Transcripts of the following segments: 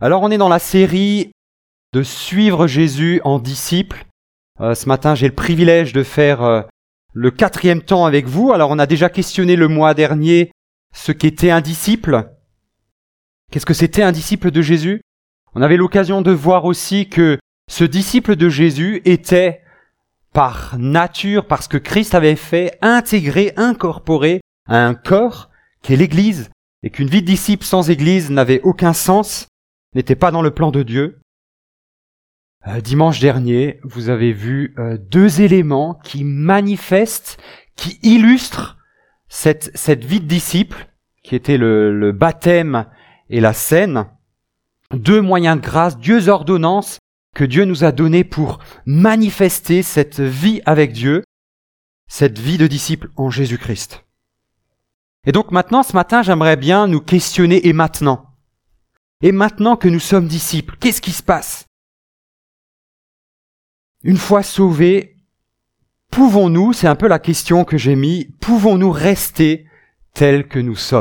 Alors on est dans la série de suivre Jésus en disciple. Ce matin, j'ai le privilège de faire le 4e temps avec vous. Alors on a déjà questionné le mois dernier ce qu'était un disciple. Qu'est-ce que c'était un disciple de Jésus ? On avait l'occasion de voir aussi que ce disciple de Jésus était par nature, parce que Christ avait fait, intégré, incorporé à un corps qui est l'Église, et qu'une vie de disciple sans Église n'avait aucun sens, n'était pas dans le plan de Dieu. Dimanche dernier, vous avez vu 2 éléments qui manifestent, qui illustrent cette vie de disciple, qui était le baptême et la scène. 2 moyens de grâce, 2 ordonnances que Dieu nous a données pour manifester cette vie avec Dieu, cette vie de disciple en Jésus-Christ. Et donc maintenant, ce matin, j'aimerais bien nous questionner et maintenant. Et maintenant que nous sommes disciples, qu'est-ce qui se passe ? Une fois sauvés, pouvons-nous, c'est un peu la question que j'ai mis, pouvons-nous rester tels que nous sommes ?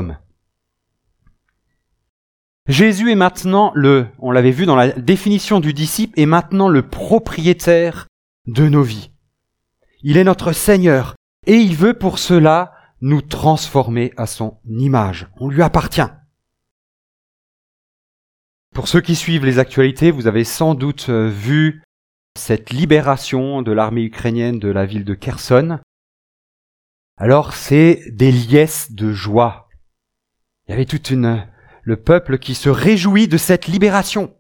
Jésus est maintenant on l'avait vu dans la définition du disciple, est maintenant le propriétaire de nos vies. Il est notre Seigneur et il veut pour cela nous transformer à son image. On lui appartient. Pour ceux qui suivent les actualités, vous avez sans doute vu cette libération de l'armée ukrainienne de la ville de Kherson. Alors c'est des liesses de joie. Il y avait le peuple qui se réjouit de cette libération.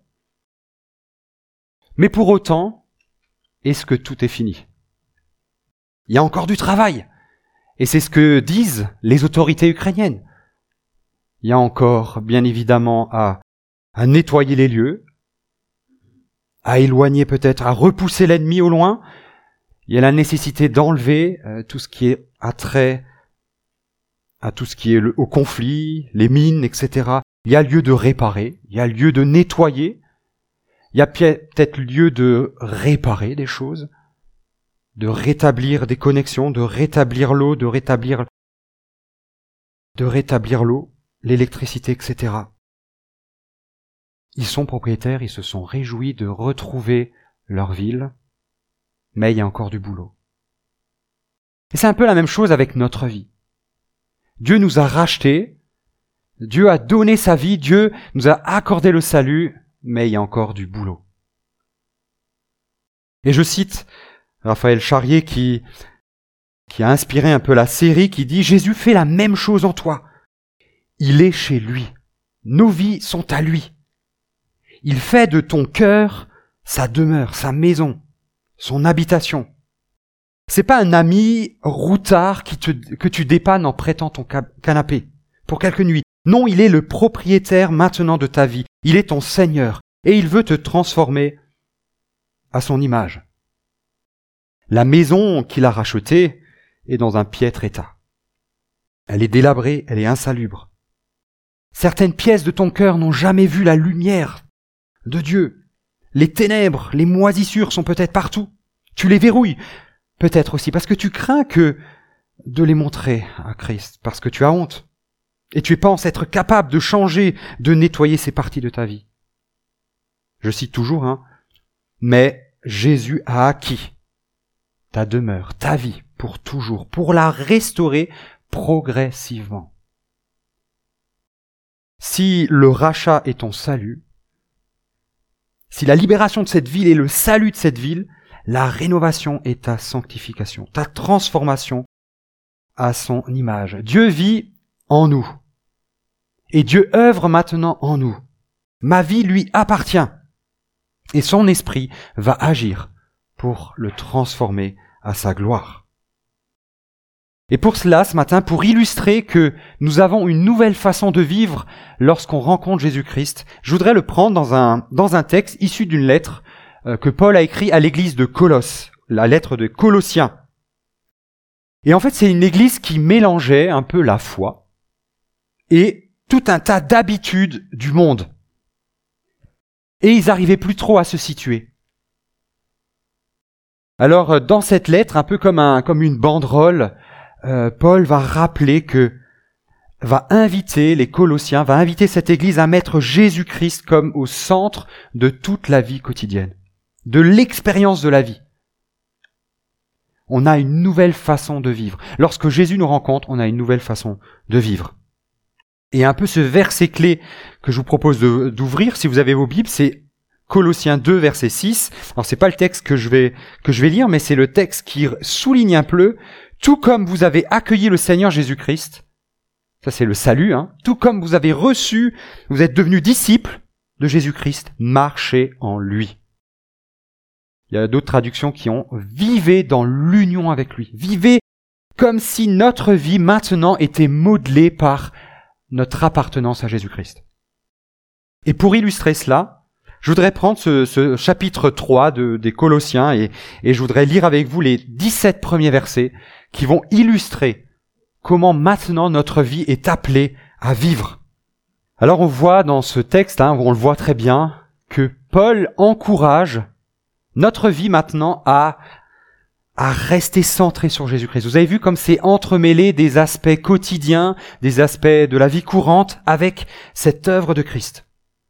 Mais pour autant, est-ce que tout est fini ? Il y a encore du travail. Et c'est ce que disent les autorités ukrainiennes. Il y a encore, bien évidemment, à nettoyer les lieux, à éloigner peut-être, à repousser l'ennemi au loin. Il y a la nécessité d'enlever tout ce qui est attrait à tout ce qui est au conflit, les mines, etc. Il y a lieu de réparer, il y a lieu de nettoyer, il y a peut-être lieu de réparer des choses, de rétablir des connexions, de rétablir l'eau, de rétablir l'eau, l'électricité, etc. Ils sont propriétaires, ils se sont réjouis de retrouver leur ville, mais il y a encore du boulot. Et c'est un peu la même chose avec notre vie. Dieu nous a rachetés, Dieu a donné sa vie, Dieu nous a accordé le salut, mais il y a encore du boulot. Et je cite Raphaël Charrier qui a inspiré un peu la série, qui dit « Jésus fait la même chose en toi. Il est chez lui. Nos vies sont à lui. Il fait de ton cœur sa demeure, sa maison, son habitation. C'est pas un ami routard que tu dépannes en prêtant ton canapé pour quelques nuits. Non, il est le propriétaire maintenant de ta vie. Il est ton Seigneur et il veut te transformer à son image. La maison qu'il a rachetée est dans un piètre état. Elle est délabrée, elle est insalubre. Certaines pièces de ton cœur n'ont jamais vu la lumière de Dieu. Les ténèbres, les moisissures sont peut-être partout. Tu les verrouilles, peut-être aussi parce que tu crains de les montrer à Christ, parce que tu as honte. Et tu penses être capable de changer, de nettoyer ces parties de ta vie. Je cite toujours, mais Jésus a acquis ta demeure, ta vie, pour toujours, pour la restaurer progressivement. Si le rachat est ton salut, si la libération de cette ville est le salut de cette ville, la rénovation est ta sanctification, ta transformation à son image. Dieu vit en nous. Et Dieu œuvre maintenant en nous. Ma vie lui appartient. Et son esprit va agir pour le transformer à sa gloire. Et pour cela, ce matin, pour illustrer que nous avons une nouvelle façon de vivre lorsqu'on rencontre Jésus-Christ, je voudrais le prendre dans un texte issu d'une lettre que Paul a écrit à l'église de Colosse, la lettre de Colossiens. Et en fait, c'est une église qui mélangeait un peu la foi et tout un tas d'habitudes du monde. Et ils n'arrivaient plus trop à se situer. Alors, dans cette lettre, un peu comme une banderole, Paul va rappeler que va inviter les Colossiens, va inviter cette Église à mettre Jésus-Christ comme au centre de toute la vie quotidienne, de l'expérience de la vie. On a une nouvelle façon de vivre. Lorsque Jésus nous rencontre, on a une nouvelle façon de vivre. Et un peu ce verset clé que je vous propose d'ouvrir, si vous avez vos Bibles, c'est Colossiens 2, verset 6. Alors c'est pas le texte que je vais lire, mais c'est le texte qui souligne un peu, tout comme vous avez accueilli le Seigneur Jésus-Christ, ça c'est le salut, tout comme vous avez reçu, vous êtes devenus disciples de Jésus-Christ, marchez en lui. Il y a d'autres traductions qui ont « vivez dans l'union avec lui ». Vivez comme si notre vie maintenant était modelée par notre appartenance à Jésus-Christ. Et pour illustrer cela, je voudrais prendre ce chapitre 3 des Colossiens et je voudrais lire avec vous les 17 premiers versets qui vont illustrer comment maintenant notre vie est appelée à vivre. Alors on voit dans ce texte, on le voit très bien, que Paul encourage notre vie maintenant à rester centré sur Jésus-Christ. Vous avez vu comme c'est entremêlé des aspects quotidiens, des aspects de la vie courante avec cette œuvre de Christ.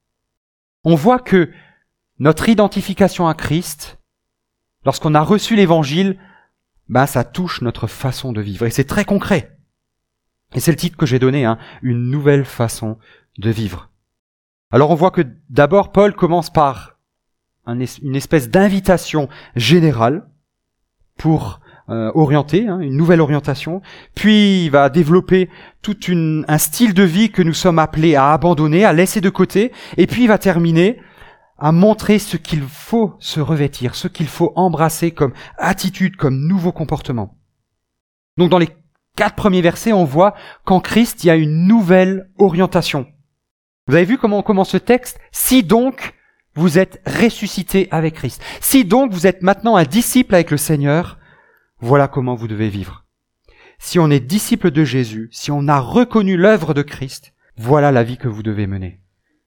On voit que notre identification à Christ, lorsqu'on a reçu l'Évangile, ça touche notre façon de vivre. Et c'est très concret. Et c'est le titre que j'ai donné, une nouvelle façon de vivre. Alors on voit que d'abord Paul commence par une espèce d'invitation générale pour orienter, une nouvelle orientation. Puis il va développer tout un style de vie que nous sommes appelés à abandonner, à laisser de côté. Et puis il va terminer à montrer ce qu'il faut se revêtir, ce qu'il faut embrasser comme attitude, comme nouveau comportement. Donc dans les 4 premiers versets, on voit qu'en Christ, il y a une nouvelle orientation. Vous avez vu comment on commence ce texte ? Si donc vous êtes ressuscité avec Christ, si donc vous êtes maintenant un disciple avec le Seigneur, voilà comment vous devez vivre. Si on est disciple de Jésus, si on a reconnu l'œuvre de Christ, voilà la vie que vous devez mener.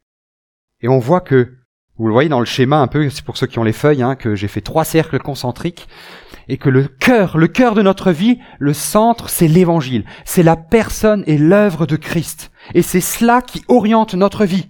Et on voit que, vous le voyez dans le schéma un peu, c'est pour ceux qui ont les feuilles, que j'ai fait 3 cercles concentriques, et que le cœur de notre vie, le centre, c'est l'Évangile. C'est la personne et l'œuvre de Christ. Et c'est cela qui oriente notre vie.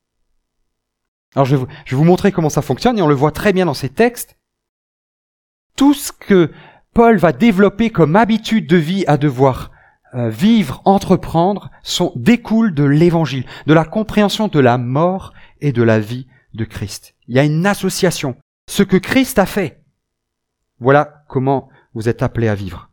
Alors je vais vous montrer comment ça fonctionne, et on le voit très bien dans ces textes. Tout ce que Paul va développer comme habitude de vie à devoir vivre, entreprendre, découle de l'Évangile, de la compréhension de la mort et de la vie de Christ. Il y a une association. Ce que Christ a fait, voilà comment vous êtes appelés à vivre.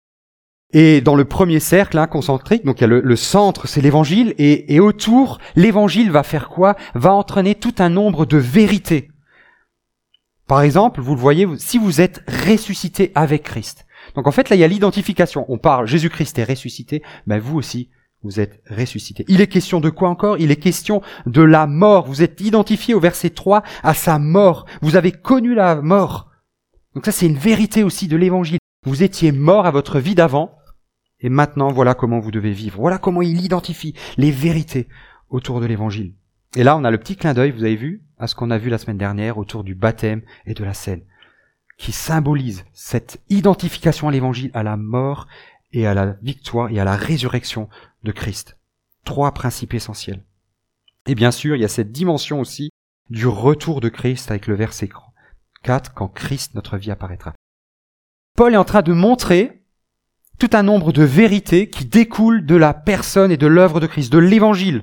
Et dans le premier cercle concentrique, donc il y a le centre, c'est l'Évangile, et autour, l'Évangile va faire quoi ? Va entraîner tout un nombre de vérités. Par exemple, vous le voyez, si vous êtes ressuscité avec Christ. Donc en fait, là, il y a l'identification. On parle, Jésus-Christ est ressuscité, vous aussi, vous êtes ressuscité. Il est question de quoi encore ? Il est question de la mort. Vous êtes identifié au verset 3 à sa mort. Vous avez connu la mort. Donc ça, c'est une vérité aussi de l'Évangile. Vous étiez mort à votre vie d'avant, et maintenant, voilà comment vous devez vivre. Voilà comment il identifie les vérités autour de l'Évangile. Et là, on a le petit clin d'œil, vous avez vu, à ce qu'on a vu la semaine dernière autour du baptême et de la scène, qui symbolise cette identification à l'Évangile, à la mort et à la victoire et à la résurrection de Christ. 3 principes essentiels. Et bien sûr, il y a cette dimension aussi du retour de Christ avec le verset 4, quand Christ, notre vie, apparaîtra. Paul est en train de montrer tout un nombre de vérités qui découlent de la personne et de l'œuvre de Christ, de l'Évangile.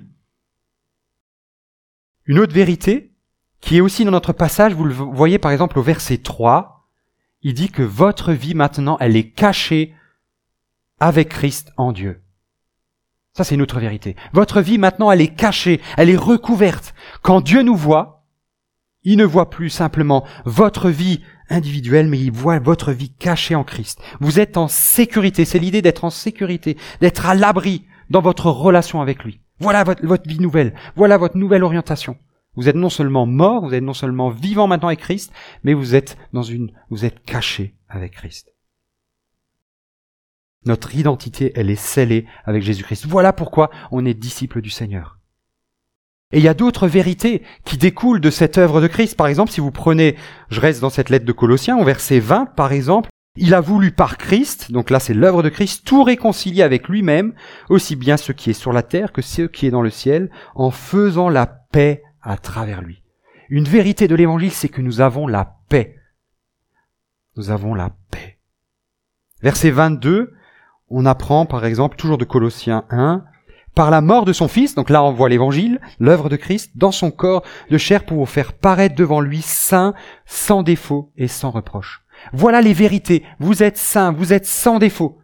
Une autre vérité, qui est aussi dans notre passage, vous le voyez par exemple au verset 3, il dit que votre vie maintenant, elle est cachée avec Christ en Dieu. Ça, c'est une autre vérité. Votre vie maintenant, elle est cachée, elle est recouverte. Quand Dieu nous voit, il ne voit plus simplement votre vie individuelle, mais il voit votre vie cachée en Christ. Vous êtes en sécurité, c'est l'idée d'être en sécurité, d'être à l'abri dans votre relation avec lui. Voilà votre vie nouvelle, voilà votre nouvelle orientation. Vous êtes non seulement mort, vous êtes non seulement vivant maintenant avec Christ, mais vous êtes caché avec Christ. Notre identité, elle est scellée avec Jésus-Christ. Voilà pourquoi on est disciple du Seigneur. Et il y a d'autres vérités qui découlent de cette œuvre de Christ. Par exemple, si vous prenez, je reste dans cette lettre de Colossiens, au verset 20, par exemple, Il a voulu par Christ, donc là c'est l'œuvre de Christ, tout réconcilier avec lui-même, aussi bien ce qui est sur la terre que ce qui est dans le ciel, en faisant la paix à travers lui. Une vérité de l'évangile, c'est que nous avons la paix. Nous avons la paix. Verset 22, on apprend par exemple, toujours de Colossiens 1, par la mort de son Fils, donc là on voit l'évangile, l'œuvre de Christ, dans son corps de chair pour vous faire paraître devant lui saint, sans défaut et sans reproche. Voilà les vérités. Vous êtes saints, vous êtes sans défaut.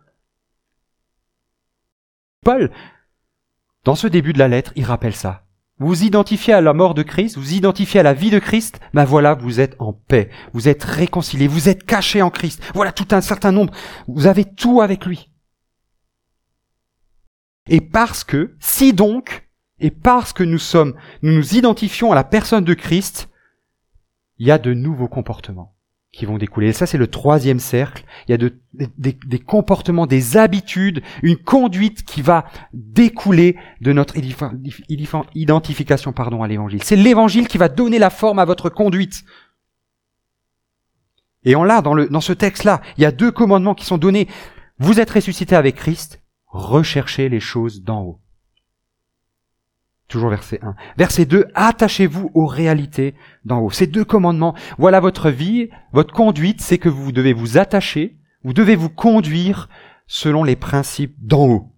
Paul, dans ce début de la lettre, il rappelle ça. Vous vous identifiez à la mort de Christ, vous vous identifiez à la vie de Christ, ben voilà, vous êtes en paix, vous êtes réconciliés, vous êtes cachés en Christ. Voilà tout un certain nombre. Vous avez tout avec lui. Et parce que, si donc, et parce que nous nous identifions à la personne de Christ, il y a de nouveaux comportements qui vont découler. Et ça, c'est le troisième cercle. Il y a des comportements, des habitudes, une conduite qui va découler de notre identification à l'évangile. C'est l'évangile qui va donner la forme à votre conduite. Et on l'a dans ce texte-là. Il y a 2 commandements qui sont donnés. Vous êtes ressuscités avec Christ, recherchez les choses d'en haut. Toujours verset 1. Verset 2, attachez-vous aux réalités d'en haut. Ces 2 commandements, voilà votre vie, votre conduite, c'est que vous devez vous attacher, vous devez vous conduire selon les principes d'en haut.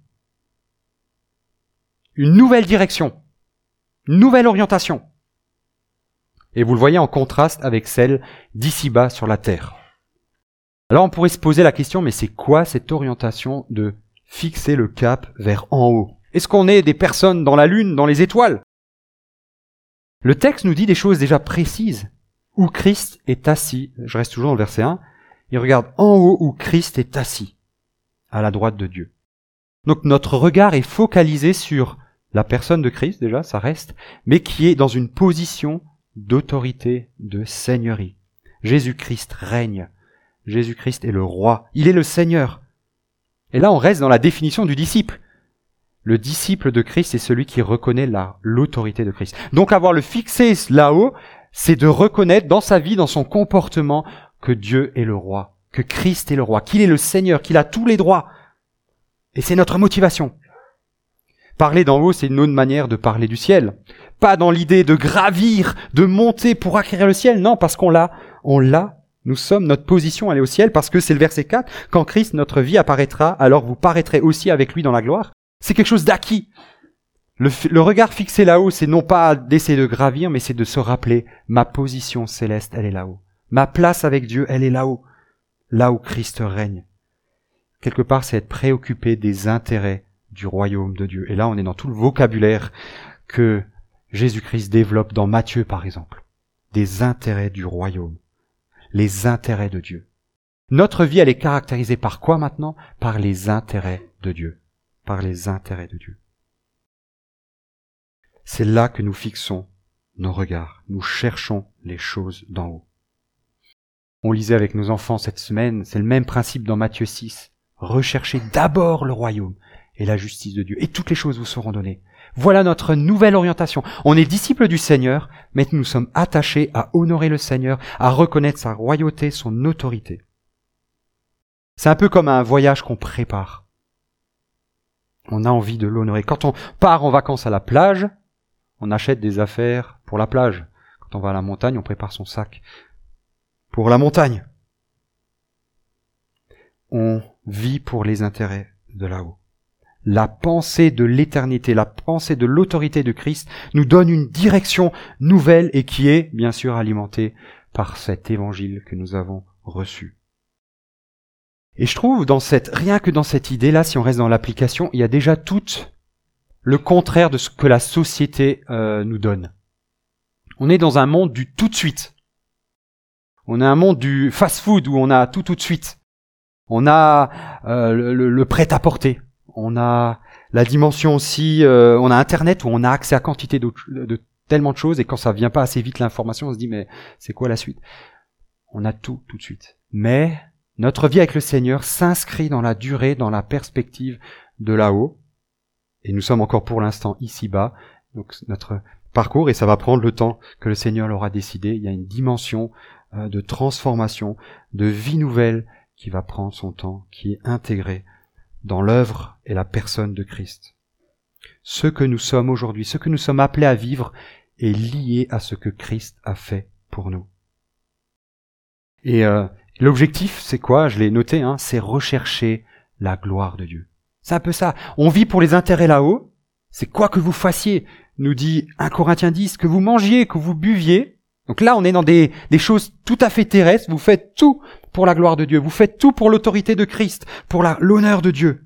Une nouvelle direction, une nouvelle orientation. Et vous le voyez en contraste avec celle d'ici-bas sur la terre. Alors on pourrait se poser la question, mais c'est quoi cette orientation de fixer le cap vers en haut ? Est-ce qu'on est des personnes dans la lune, dans les étoiles ? Le texte nous dit des choses déjà précises. Où Christ est assis, je reste toujours dans le verset 1, il regarde en haut où Christ est assis, à la droite de Dieu. Donc notre regard est focalisé sur la personne de Christ, déjà, ça reste, mais qui est dans une position d'autorité, de seigneurie. Jésus-Christ règne. Jésus-Christ est le roi. Il est le Seigneur. Et là, on reste dans la définition du disciple. Le disciple de Christ est celui qui reconnaît l'autorité de Christ. Donc avoir le fixé là-haut, c'est de reconnaître dans sa vie, dans son comportement, que Dieu est le roi, que Christ est le roi, qu'il est le Seigneur, qu'il a tous les droits. Et c'est notre motivation. Parler d'en haut, c'est une autre manière de parler du ciel. Pas dans l'idée de gravir, de monter pour acquérir le ciel. Non, parce qu'on l'a. Nous sommes, notre position, elle est au ciel, parce que c'est le verset 4. Quand Christ, notre vie, apparaîtra, alors vous paraîtrez aussi avec lui dans la gloire. C'est quelque chose d'acquis. Le regard fixé là-haut, c'est non pas d'essayer de gravir, mais c'est de se rappeler, ma position céleste, elle est là-haut. Ma place avec Dieu, elle est là-haut. Là où Christ règne. Quelque part, c'est être préoccupé des intérêts du royaume de Dieu. Et là, on est dans tout le vocabulaire que Jésus-Christ développe dans Matthieu, par exemple. Des intérêts du royaume. Les intérêts de Dieu. Notre vie, elle est caractérisée par quoi maintenant ? Par les intérêts de Dieu. Par les intérêts de Dieu. C'est là que nous fixons nos regards. Nous cherchons les choses d'en haut. On lisait avec nos enfants cette semaine, c'est le même principe dans Matthieu 6. Recherchez d'abord le royaume et la justice de Dieu, et toutes les choses vous seront données. Voilà notre nouvelle orientation. On est disciples du Seigneur, mais nous sommes attachés à honorer le Seigneur, à reconnaître sa royauté, son autorité. C'est un peu comme un voyage qu'on prépare. On a envie de l'honorer. Quand on part en vacances à la plage, on achète des affaires pour la plage. Quand on va à la montagne, on prépare son sac pour la montagne. On vit pour les intérêts de là-haut. La pensée de l'éternité, la pensée de l'autorité de Christ nous donne une direction nouvelle et qui est, bien sûr, alimentée par cet évangile que nous avons reçu. Et je trouve, rien que dans cette idée-là, si on reste dans l'application, il y a déjà tout le contraire de ce que la société nous donne. On est dans un monde du tout de suite. On a un monde du fast-food où on a tout de suite. On a le prêt-à-porter. On a la dimension aussi, on a Internet où on a accès à quantité de tellement de choses et quand ça vient pas assez vite l'information, on se dit mais c'est quoi la suite ? On a tout de suite. Mais notre vie avec le Seigneur s'inscrit dans la durée, dans la perspective de là-haut. Et nous sommes encore pour l'instant ici-bas. Donc notre parcours, et ça va prendre le temps que le Seigneur l'aura décidé. Il y a une dimension de transformation, de vie nouvelle qui va prendre son temps, qui est intégré dans l'œuvre et la personne de Christ. Ce que nous sommes aujourd'hui, ce que nous sommes appelés à vivre est lié à ce que Christ a fait pour nous. Et l'objectif, c'est quoi? Je l'ai noté, c'est rechercher la gloire de Dieu. C'est un peu ça. On vit pour les intérêts là-haut. C'est quoi que vous fassiez, nous dit 1 Corinthiens 10, que vous mangiez, que vous buviez. Donc là, on est dans des choses tout à fait terrestres. Vous faites tout pour la gloire de Dieu. Vous faites tout pour l'autorité de Christ, pour l'honneur de Dieu.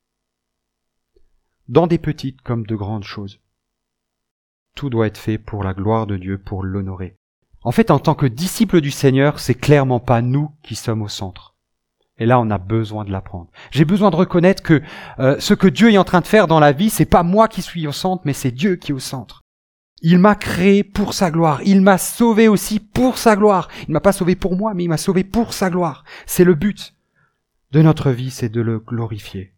Dans des petites comme de grandes choses. Tout doit être fait pour la gloire de Dieu, pour l'honorer. En fait, en tant que disciples du Seigneur, c'est clairement pas nous qui sommes au centre. Et là, on a besoin de l'apprendre. J'ai besoin de reconnaître que ce que Dieu est en train de faire dans la vie, c'est pas moi qui suis au centre, mais c'est Dieu qui est au centre. Il m'a créé pour sa gloire. Il m'a sauvé aussi pour sa gloire. Il m'a pas sauvé pour moi, mais il m'a sauvé pour sa gloire. C'est le but de notre vie, c'est de le glorifier.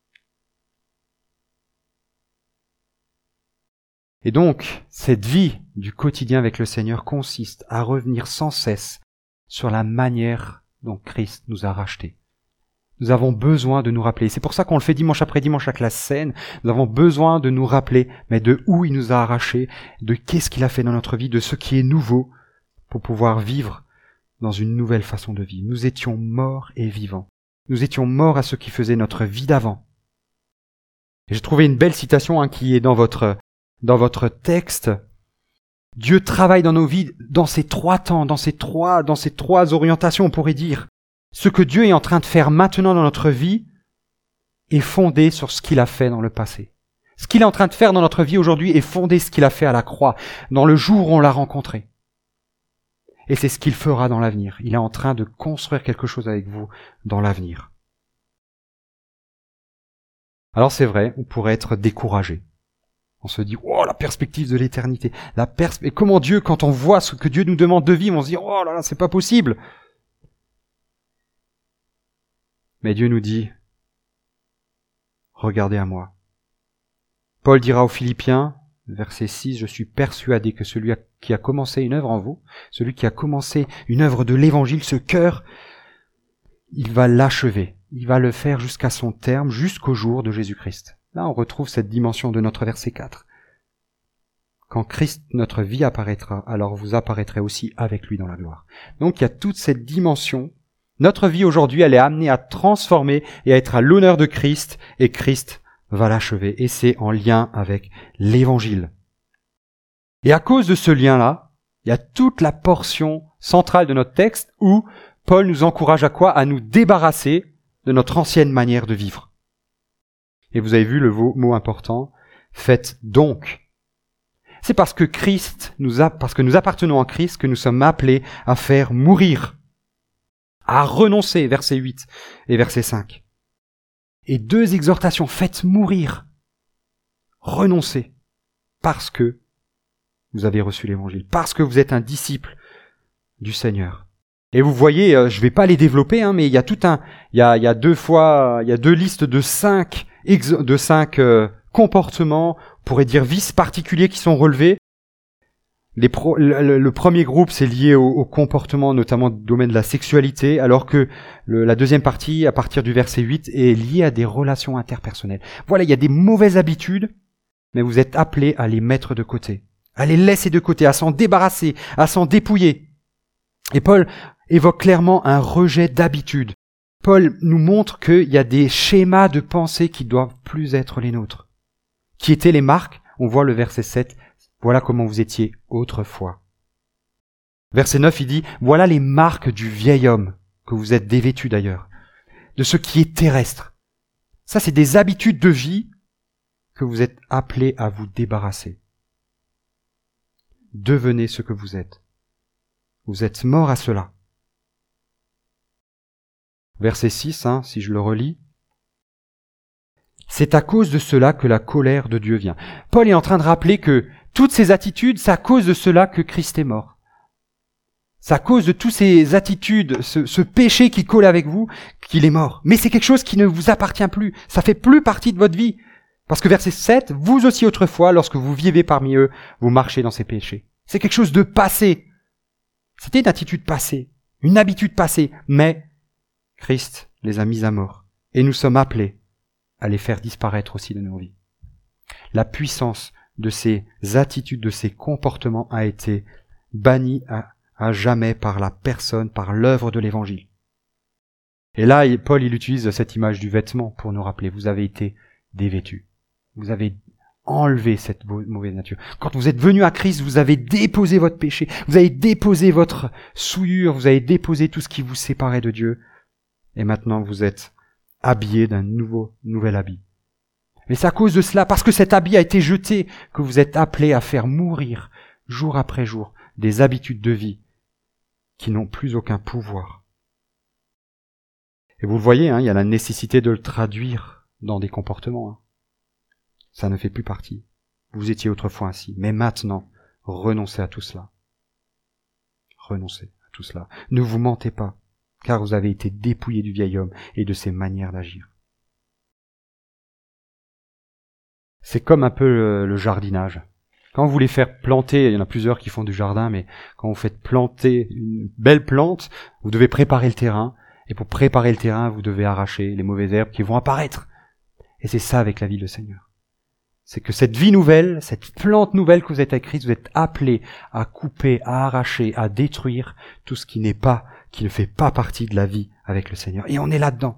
Et donc, cette vie du quotidien avec le Seigneur consiste à revenir sans cesse sur la manière dont Christ nous a rachetés. Nous avons besoin de nous rappeler. C'est pour ça qu'on le fait dimanche après dimanche avec la scène. Nous avons besoin de nous rappeler, mais de où il nous a arrachés, de qu'est-ce qu'il a fait dans notre vie, de ce qui est nouveau, pour pouvoir vivre dans une nouvelle façon de vivre. Nous étions morts et vivants. Nous étions morts à ce qui faisait notre vie d'avant. Et j'ai trouvé une belle citation qui est dans votre texte. Dieu travaille dans nos vies dans ces trois temps, dans ces trois orientations, on pourrait dire. Ce que Dieu est en train de faire maintenant dans notre vie est fondé sur ce qu'il a fait dans le passé. Ce qu'il est en train de faire dans notre vie aujourd'hui est fondé sur ce qu'il a fait à la croix, dans le jour où on l'a rencontré. Et c'est ce qu'il fera dans l'avenir. Il est en train de construire quelque chose avec vous dans l'avenir. Alors c'est vrai, on pourrait être découragé. On se dit, oh, la perspective de l'éternité. Et comment Dieu, quand on voit ce que Dieu nous demande de vivre, on se dit, oh là là, c'est pas possible. Mais Dieu nous dit, regardez à moi. Paul dira aux Philippiens, verset 6, je suis persuadé que celui qui a commencé une œuvre en vous, celui qui a commencé une œuvre de l'évangile, ce cœur, il va l'achever. Il va le faire jusqu'à son terme, jusqu'au jour de Jésus-Christ. Là, on retrouve cette dimension de notre verset 4. Quand Christ, notre vie, apparaîtra, alors vous apparaîtrez aussi avec lui dans la gloire. Donc, il y a toute cette dimension. Notre vie aujourd'hui, elle est amenée à transformer et à être à l'honneur de Christ, et Christ va l'achever. Et c'est en lien avec l'Évangile. Et à cause de ce lien-là, il y a toute la portion centrale de notre texte où Paul nous encourage à quoi? À nous débarrasser de notre ancienne manière de vivre. Et vous avez vu le mot important, faites donc. C'est parce que parce que nous appartenons en Christ que nous sommes appelés à faire mourir, à renoncer, verset 8 et verset 5. Et 2 exhortations, faites mourir, renoncez, parce que vous avez reçu l'évangile, parce que vous êtes un disciple du Seigneur. Et vous voyez, je vais pas les développer, mais il y a il y a 2 listes de 5 comportements, on pourrait dire vices particuliers qui sont relevés. Le premier groupe, c'est lié au comportement, notamment du domaine de la sexualité, alors que la deuxième partie, à partir du verset 8, est liée à des relations interpersonnelles. Voilà, il y a des mauvaises habitudes, mais vous êtes appelés à les mettre de côté, à les laisser de côté, à s'en débarrasser, à s'en dépouiller. Et Paul évoque clairement un rejet d'habitude. Paul nous montre qu'il y a des schémas de pensée qui doivent plus être les nôtres. Qui étaient les marques? On voit le verset 7. Voilà comment vous étiez autrefois. Verset 9, il dit, voilà les marques du vieil homme, que vous êtes dévêtus d'ailleurs, de ce qui est terrestre. Ça, c'est des habitudes de vie que vous êtes appelés à vous débarrasser. Devenez ce que vous êtes. Vous êtes morts à cela. Verset 6, si je le relis. C'est à cause de cela que la colère de Dieu vient. Paul est en train de rappeler que toutes ces attitudes, c'est à cause de cela que Christ est mort. C'est à cause de toutes ces attitudes, ce péché qui colle avec vous, qu'il est mort. Mais c'est quelque chose qui ne vous appartient plus. Ça fait plus partie de votre vie. Parce que verset 7, vous aussi autrefois, lorsque vous vivez parmi eux, vous marchez dans ces péchés. C'est quelque chose de passé. C'était une attitude passée, une habitude passée. Mais Christ les a mis à mort. Et nous sommes appelés à les faire disparaître aussi de nos vies. La puissance de ces attitudes, de ces comportements a été bannie à jamais par la personne, par l'œuvre de l'Évangile. Et là, Paul, il utilise cette image du vêtement pour nous rappeler, vous avez été dévêtus. Vous avez enlevé cette mauvaise nature. Quand vous êtes venu à Christ, vous avez déposé votre péché, vous avez déposé votre souillure, vous avez déposé tout ce qui vous séparait de Dieu. Et maintenant, vous êtes habillés d'un nouvel habit. Mais c'est à cause de cela, parce que cet habit a été jeté, que vous êtes appelés à faire mourir, jour après jour, des habitudes de vie qui n'ont plus aucun pouvoir. Et vous le voyez, il y a la nécessité de le traduire dans des comportements. Ça ne fait plus partie. Vous étiez autrefois ainsi, mais maintenant, renoncez à tout cela. Renoncez à tout cela. Ne vous mentez pas, car vous avez été dépouillés du vieil homme et de ses manières d'agir. C'est comme un peu le jardinage. Quand vous voulez faire planter, il y en a plusieurs qui font du jardin, mais quand vous faites planter une belle plante, vous devez préparer le terrain, et pour préparer le terrain, vous devez arracher les mauvaises herbes qui vont apparaître. Et c'est ça avec la vie du Seigneur. C'est que cette vie nouvelle, cette plante nouvelle que vous êtes à Christ, vous êtes appelés à couper, à arracher, à détruire tout ce qui n'est pas, qui ne fait pas partie de la vie avec le Seigneur. Et on est là-dedans.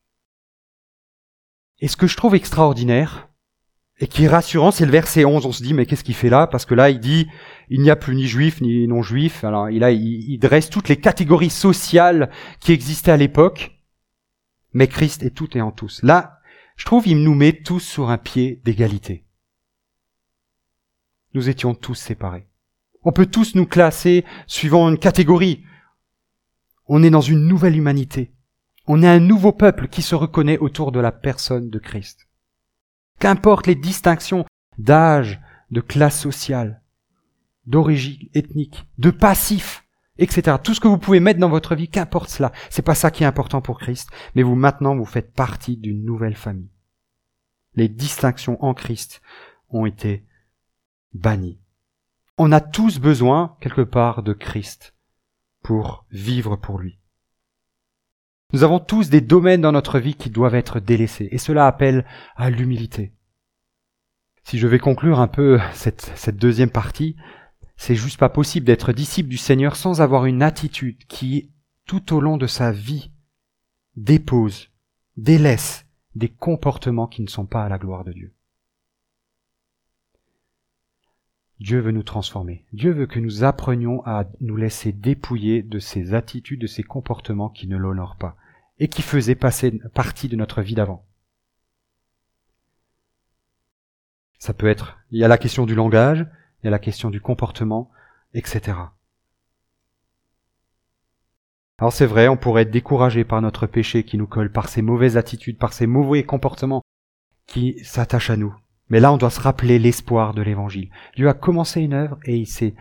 Et ce que je trouve extraordinaire, et qui est rassurant, c'est le verset 11. On se dit, mais qu'est-ce qu'il fait là? Parce que là, il dit, il n'y a plus ni juif ni non-juif. Alors il dresse toutes les catégories sociales qui existaient à l'époque. Mais Christ est tout et en tous. Là, je trouve, il nous met tous sur un pied d'égalité. Nous étions tous séparés. On peut tous nous classer suivant une catégorie. On est dans une nouvelle humanité. On est un nouveau peuple qui se reconnaît autour de la personne de Christ. Qu'importe les distinctions d'âge, de classe sociale, d'origine ethnique, de passif, etc. Tout ce que vous pouvez mettre dans votre vie, qu'importe cela. C'est pas ça qui est important pour Christ. Mais vous, maintenant, vous faites partie d'une nouvelle famille. Les distinctions en Christ ont été bannies. On a tous besoin, quelque part, de Christ pour vivre pour lui. Nous avons tous des domaines dans notre vie qui doivent être délaissés. Et cela appelle à l'humilité. Si je vais conclure un peu cette deuxième partie, c'est juste pas possible d'être disciple du Seigneur sans avoir une attitude qui, tout au long de sa vie, dépose, délaisse des comportements qui ne sont pas à la gloire de Dieu. Dieu veut nous transformer. Dieu veut que nous apprenions à nous laisser dépouiller de ces attitudes, de ces comportements qui ne l'honorent pas et qui faisaient partie de notre vie d'avant. Ça peut être, il y a la question du langage, il y a la question du comportement, etc. Alors c'est vrai, on pourrait être découragé par notre péché qui nous colle, par ces mauvaises attitudes, par ces mauvais comportements qui s'attachent à nous. Mais là, on doit se rappeler l'espoir de l'Évangile. Dieu a commencé une œuvre et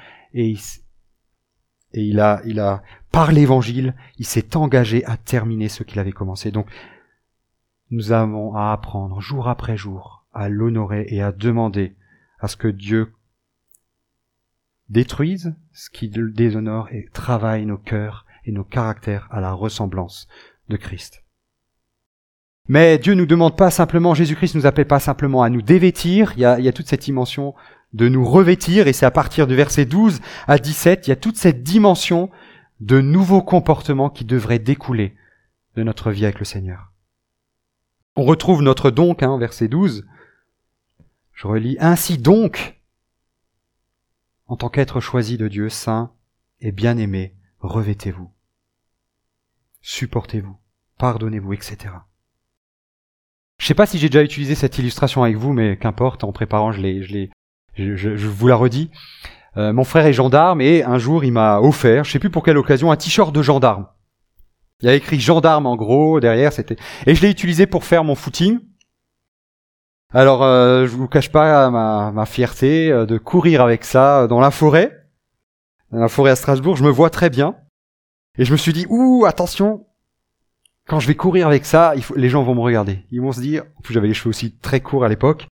il a, par l'Évangile, il s'est engagé à terminer ce qu'il avait commencé. Donc, nous avons à apprendre jour après jour à l'honorer et à demander à ce que Dieu détruise ce qui le déshonore et travaille nos cœurs et nos caractères à la ressemblance de Christ. Mais Dieu nous demande pas simplement, Jésus-Christ nous appelle pas simplement à nous dévêtir, il y a toute cette dimension de nous revêtir, et c'est à partir du verset 12 à 17, il y a toute cette dimension de nouveaux comportements qui devraient découler de notre vie avec le Seigneur. On retrouve notre donc, verset 12, je relis, ainsi donc, en tant qu'être choisi de Dieu, saint et bien-aimé, revêtez-vous, supportez-vous, pardonnez-vous, etc. Je sais pas si j'ai déjà utilisé cette illustration avec vous, mais qu'importe, en préparant, je vous la redis. Mon frère est gendarme et un jour il m'a offert, je sais plus pour quelle occasion, un t-shirt de gendarme. Il y a écrit gendarme en gros derrière, et je l'ai utilisé pour faire mon footing. Alors je vous cache pas ma fierté de courir avec ça dans la forêt à Strasbourg. Je me vois très bien et je me suis dit attention. Quand je vais courir avec ça, les gens vont me regarder. Ils vont se dire, en plus j'avais les cheveux aussi très courts à l'époque.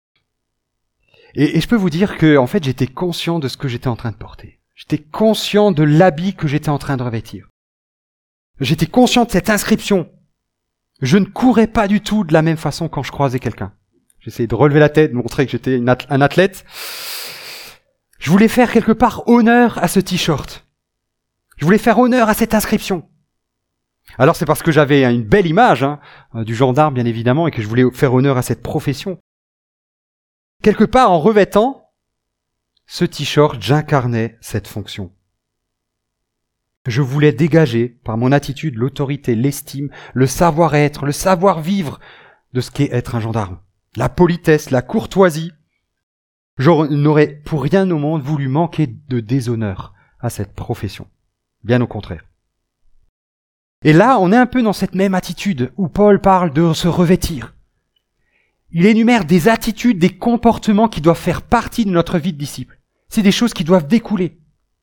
Et je peux vous dire que, en fait, j'étais conscient de ce que j'étais en train de porter. J'étais conscient de l'habit que j'étais en train de revêtir. J'étais conscient de cette inscription. Je ne courais pas du tout de la même façon quand je croisais quelqu'un. J'essayais de relever la tête, de montrer que j'étais un athlète. Je voulais faire quelque part honneur à ce t-shirt. Je voulais faire honneur à cette inscription. Alors c'est parce que j'avais une belle image du gendarme, bien évidemment, et que je voulais faire honneur à cette profession. Quelque part, en revêtant ce t-shirt, j'incarnais cette fonction. Je voulais dégager, par mon attitude, l'autorité, l'estime, le savoir-être, le savoir-vivre de ce qu'est être un gendarme. La politesse, la courtoisie. Je n'aurais pour rien au monde voulu manquer de déshonneur à cette profession. Bien au contraire. Et là, on est un peu dans cette même attitude où Paul parle de se revêtir. Il énumère des attitudes, des comportements qui doivent faire partie de notre vie de disciple. C'est des choses qui doivent découler.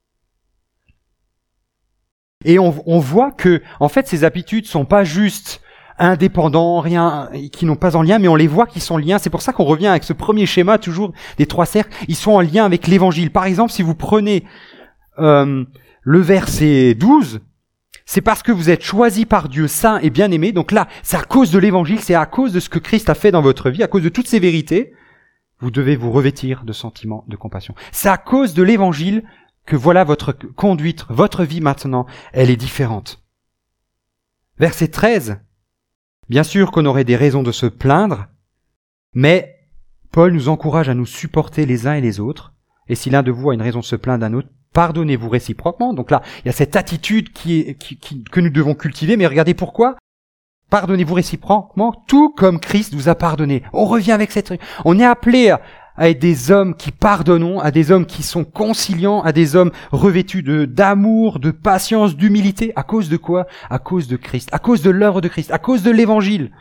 Et on voit que, en fait, ces habitudes sont pas juste indépendants, qui n'ont pas en lien, mais on les voit qui sont en lien. C'est pour ça qu'on revient avec ce premier schéma, toujours des 3 cercles. Ils sont en lien avec l'évangile. Par exemple, si vous prenez le verset 12, c'est parce que vous êtes choisis par Dieu, saints et bien-aimés. Donc là, c'est à cause de l'évangile, c'est à cause de ce que Christ a fait dans votre vie, à cause de toutes ces vérités. Vous devez vous revêtir de sentiments de compassion. C'est à cause de l'évangile que voilà votre conduite, votre vie maintenant, elle est différente. Verset 13. Bien sûr qu'on aurait des raisons de se plaindre, mais Paul nous encourage à nous supporter les uns et les autres. Et si l'un de vous a une raison de se plaindre d'un autre, pardonnez-vous réciproquement. Donc là, il y a cette attitude que nous devons cultiver, mais regardez pourquoi. Pardonnez-vous réciproquement, tout comme Christ vous a pardonné. On revient avec cette... On est appelé à être des hommes qui pardonnons, à des hommes qui sont conciliants, à des hommes revêtus d'amour, de patience, d'humilité. À cause de quoi? À cause de Christ, à cause de l'œuvre de Christ, à cause de l'évangile.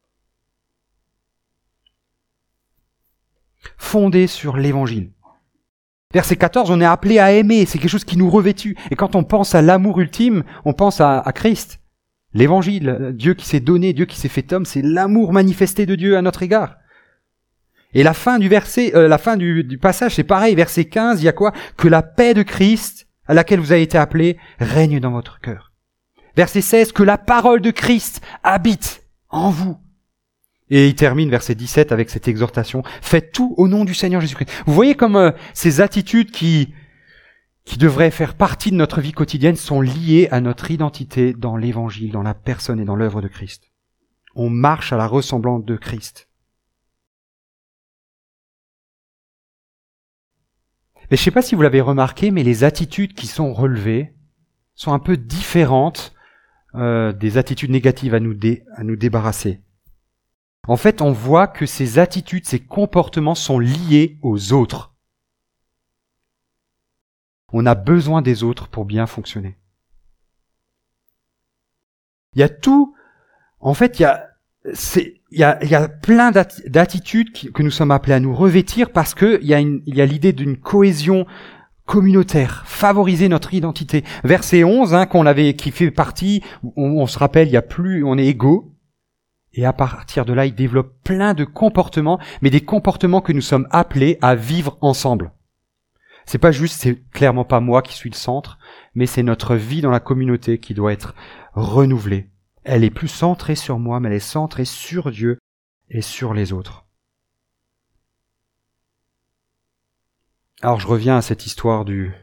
Fondé sur l'évangile. Verset 14, on est appelé à aimer, c'est quelque chose qui nous revêtut. Et quand on pense à l'amour ultime, on pense à Christ. L'évangile, Dieu qui s'est donné, Dieu qui s'est fait homme, c'est l'amour manifesté de Dieu à notre égard. Et la fin du verset, du passage, c'est pareil. Verset 15, il y a quoi? Que la paix de Christ, à laquelle vous avez été appelés, règne dans votre cœur. Verset 16, que la parole de Christ habite en vous. Et il termine verset 17 avec cette exhortation. Faites tout au nom du Seigneur Jésus-Christ. Vous voyez comme ces attitudes qui devraient faire partie de notre vie quotidienne sont liées à notre identité dans l'évangile, dans la personne et dans l'œuvre de Christ. On marche à la ressemblance de Christ. Mais je ne sais pas si vous l'avez remarqué, mais les attitudes qui sont relevées sont un peu différentes des attitudes négatives à nous débarrasser. En fait, on voit que ces attitudes, ces comportements sont liés aux autres. On a besoin des autres pour bien fonctionner. Il y a tout, en fait, il y a plein d'attitudes que nous sommes appelés à nous revêtir parce que il y a l'idée d'une cohésion communautaire, favoriser notre identité. Verset 11, qui fait partie, on se rappelle, on est égaux. Et à partir de là, il développe plein de comportements, mais des comportements que nous sommes appelés à vivre ensemble. C'est clairement pas moi qui suis le centre, mais c'est notre vie dans la communauté qui doit être renouvelée. Elle est plus centrée sur moi, mais elle est centrée sur Dieu et sur les autres. Alors je reviens à cette histoire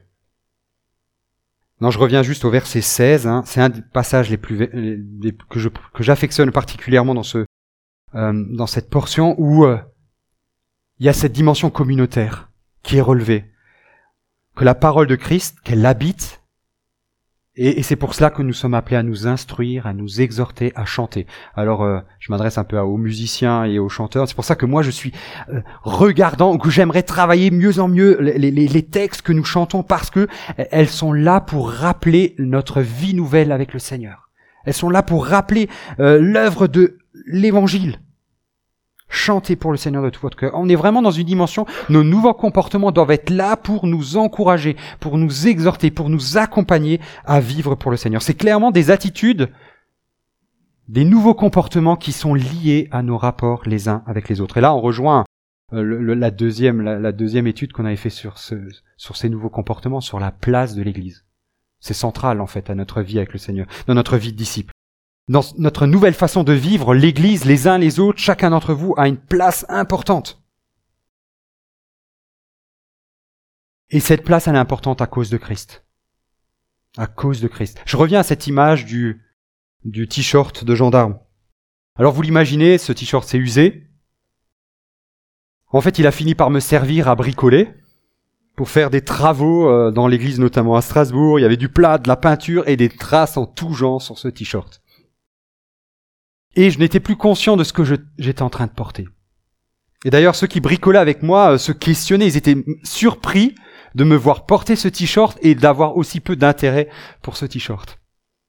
je reviens juste au verset 16. C'est un des passages que j'affectionne particulièrement dans cette portion où il y a cette dimension communautaire qui est relevée. Que la parole de Christ, qu'elle habite, et c'est pour cela que nous sommes appelés à nous instruire, à nous exhorter, à chanter. Alors, je m'adresse un peu aux musiciens et aux chanteurs. C'est pour ça que moi, je suis regardant, que j'aimerais travailler mieux en mieux les textes que nous chantons, parce que elles sont là pour rappeler notre vie nouvelle avec le Seigneur. Elles sont là pour rappeler l'œuvre de l'Évangile. Chantez pour le Seigneur de tout votre cœur. On est vraiment dans une dimension, nos nouveaux comportements doivent être là pour nous encourager, pour nous exhorter, pour nous accompagner à vivre pour le Seigneur. C'est clairement des attitudes, des nouveaux comportements qui sont liés à nos rapports les uns avec les autres. Et là, on rejoint la deuxième étude qu'on avait fait sur ces nouveaux comportements, sur la place de l'Église. C'est central, en fait, à notre vie avec le Seigneur, dans notre vie de disciple. Dans notre nouvelle façon de vivre, l'Église, les uns les autres, chacun d'entre vous a une place importante. Et cette place, elle est importante à cause de Christ. À cause de Christ. Je reviens à cette image du t-shirt de gendarme. Alors vous l'imaginez, ce t-shirt s'est usé. En fait, il a fini par me servir à bricoler pour faire des travaux dans l'église, notamment à Strasbourg. Il y avait du plâtre, de la peinture et des traces en tout genre sur ce t-shirt. Et je n'étais plus conscient de ce que j'étais en train de porter. Et d'ailleurs, ceux qui bricolaient avec moi se questionnaient, ils étaient surpris de me voir porter ce t-shirt et d'avoir aussi peu d'intérêt pour ce t-shirt.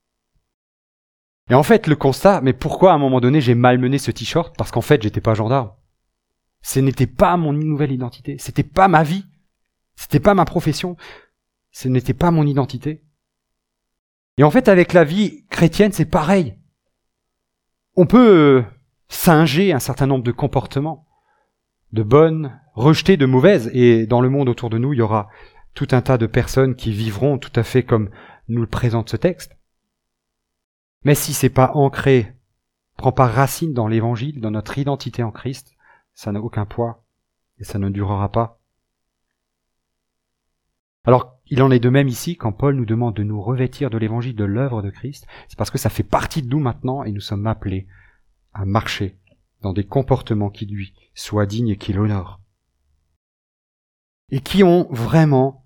Et en fait, le constat, mais pourquoi à un moment donné j'ai malmené ce t-shirt? Parce qu'en fait, j'étais pas gendarme. Ce n'était pas mon nouvelle identité, c'était pas ma vie, c'était pas ma profession, ce n'était pas mon identité. Et en fait, avec la vie chrétienne, c'est pareil. On peut singer un certain nombre de comportements, de bonnes, rejeter de mauvaises, et dans le monde autour de nous, il y aura tout un tas de personnes qui vivront tout à fait comme nous le présente ce texte. Mais si c'est pas ancré, prend pas racine dans l'évangile, dans notre identité en Christ, ça n'a aucun poids, et ça ne durera pas. Alors, il en est de même ici, quand Paul nous demande de nous revêtir de l'évangile de l'œuvre de Christ, c'est parce que ça fait partie de nous maintenant, et nous sommes appelés à marcher dans des comportements qui lui soient dignes et qui l'honorent. Et qui ont vraiment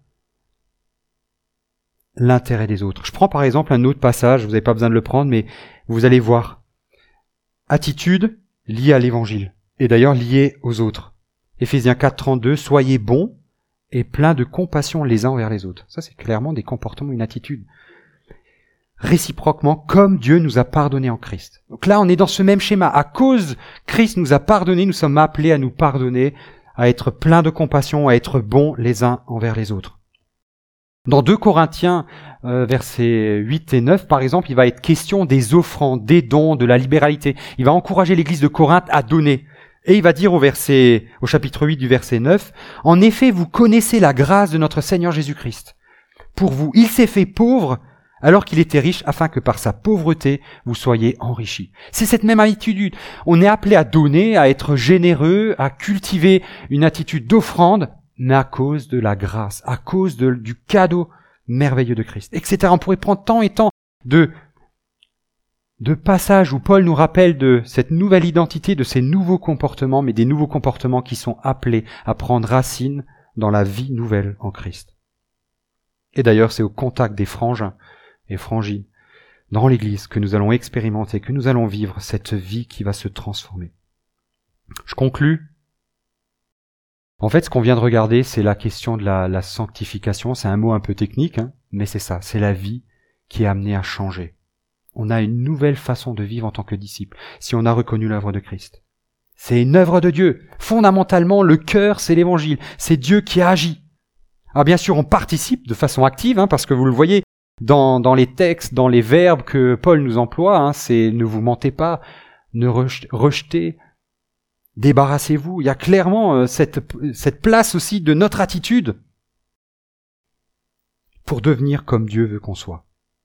l'intérêt des autres. Je prends par exemple un autre passage, vous n'avez pas besoin de le prendre, mais vous allez voir. Attitude liée à l'évangile, et d'ailleurs liée aux autres. Éphésiens 4, 32, soyez bons et pleins de compassion les uns envers les autres. Ça, c'est clairement des comportements, une attitude. Réciproquement, comme Dieu nous a pardonné en Christ. Donc là, on est dans ce même schéma. À cause Christ nous a pardonné, nous sommes appelés à nous pardonner, à être pleins de compassion, à être bons les uns envers les autres. Dans 2 Corinthiens, versets 8 et 9, par exemple, il va être question des offrandes, des dons, de la libéralité. Il va encourager l'église de Corinthe à donner. Et il va dire au chapitre 8 du verset 9, « En effet, vous connaissez la grâce de notre Seigneur Jésus-Christ. Pour vous, il s'est fait pauvre alors qu'il était riche, afin que par sa pauvreté, vous soyez enrichis. » C'est cette même attitude. On est appelé à donner, à être généreux, à cultiver une attitude d'offrande, mais à cause de la grâce, à cause du cadeau merveilleux de Christ, etc. On pourrait prendre tant et tant de passages où Paul nous rappelle de cette nouvelle identité, de ces nouveaux comportements, mais des nouveaux comportements qui sont appelés à prendre racine dans la vie nouvelle en Christ. Et d'ailleurs, c'est au contact des frangins et frangines dans l'Église que nous allons expérimenter, que nous allons vivre cette vie qui va se transformer. Je conclus. En fait, ce qu'on vient de regarder, c'est la question de la sanctification. C'est un mot un peu technique, mais c'est ça, c'est la vie qui est amenée à changer. On a une nouvelle façon de vivre en tant que disciple, si on a reconnu l'œuvre de Christ. C'est une œuvre de Dieu. Fondamentalement, le cœur, c'est l'évangile. C'est Dieu qui agit. Alors bien sûr, on participe de façon active, parce que vous le voyez dans les textes, dans les verbes que Paul nous emploie, c'est « ne vous mentez pas »,« ne rejetez », débarrassez-vous. Il y a clairement cette place aussi de notre attitude pour devenir comme Dieu veut qu'on soit.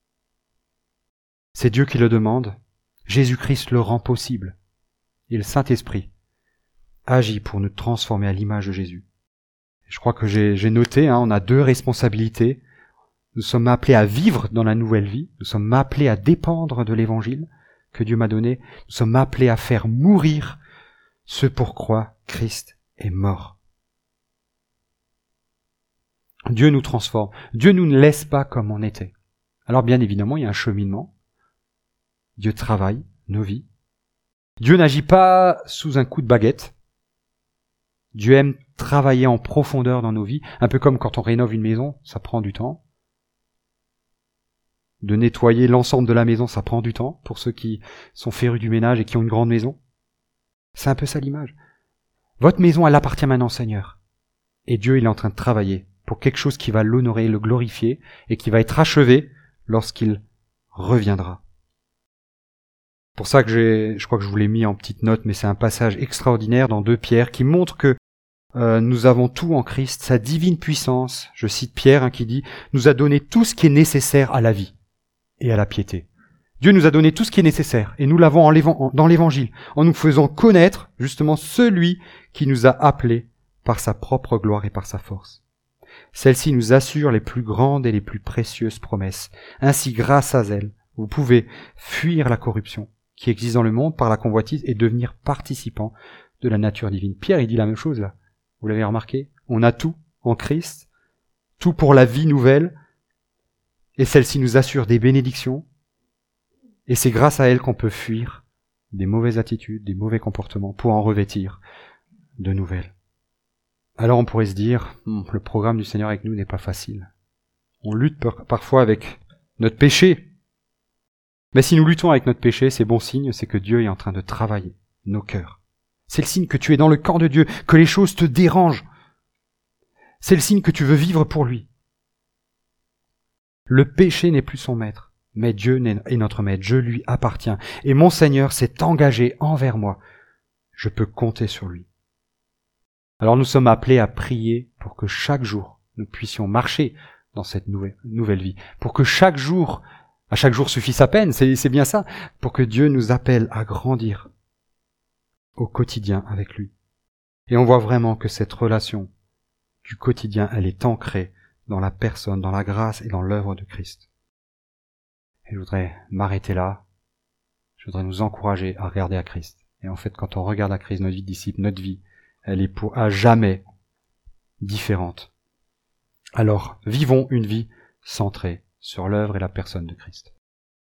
C'est Dieu qui le demande. Jésus-Christ le rend possible. Et le Saint-Esprit agit pour nous transformer à l'image de Jésus. Je crois que j'ai noté, on a 2 responsabilités. Nous sommes appelés à vivre dans la nouvelle vie. Nous sommes appelés à dépendre de l'évangile que Dieu m'a donné. Nous sommes appelés à faire mourir ce pour quoi Christ est mort. Dieu nous transforme. Dieu nous ne laisse pas comme on était. Alors bien évidemment, il y a un cheminement. Dieu travaille nos vies. Dieu n'agit pas sous un coup de baguette. Dieu aime travailler en profondeur dans nos vies, un peu comme quand on rénove une maison, ça prend du temps. De nettoyer l'ensemble de la maison, ça prend du temps pour ceux qui sont férus du ménage et qui ont une grande maison. C'est un peu ça l'image. Votre maison, elle appartient maintenant au Seigneur. Et Dieu, il est en train de travailler pour quelque chose qui va l'honorer, le glorifier, et qui va être achevé lorsqu'il reviendra. Pour ça que je crois que je vous l'ai mis en petite note, mais c'est un passage extraordinaire dans 2 Pierre qui montre que nous avons tout en Christ, sa divine puissance, je cite Pierre qui dit, nous a donné tout ce qui est nécessaire à la vie et à la piété. Dieu nous a donné tout ce qui est nécessaire, et nous l'avons dans l'Évangile, en nous faisant connaître justement celui qui nous a appelés par sa propre gloire et par sa force. Celle-ci nous assure les plus grandes et les plus précieuses promesses. Ainsi, grâce à elle, vous pouvez fuir la corruption qui existe dans le monde par la convoitise et devenir participant de la nature divine. Pierre, il dit la même chose là. Vous l'avez remarqué? On a tout en Christ, tout pour la vie nouvelle, et celle-ci nous assure des bénédictions, et c'est grâce à elle qu'on peut fuir des mauvaises attitudes, des mauvais comportements, pour en revêtir de nouvelles. Alors on pourrait se dire, le programme du Seigneur avec nous n'est pas facile. On lutte parfois avec notre péché. Mais si nous luttons avec notre péché, c'est bon signe, c'est que Dieu est en train de travailler nos cœurs. C'est le signe que tu es dans le camp de Dieu, que les choses te dérangent. C'est le signe que tu veux vivre pour lui. Le péché n'est plus son maître, mais Dieu est notre maître, je lui appartiens. Et mon Seigneur s'est engagé envers moi. Je peux compter sur lui. Alors nous sommes appelés à prier pour que chaque jour, nous puissions marcher dans cette nouvelle vie. Pour que chaque jour suffit sa peine, c'est bien ça. Pour que Dieu nous appelle à grandir au quotidien avec lui. Et on voit vraiment que cette relation du quotidien, elle est ancrée dans la personne, dans la grâce et dans l'œuvre de Christ. Et je voudrais m'arrêter là. Je voudrais nous encourager à regarder à Christ. Et en fait, quand on regarde à Christ, notre vie de disciple, notre vie, elle est à jamais différente. Alors, vivons une vie centrée sur l'œuvre et la personne de Christ.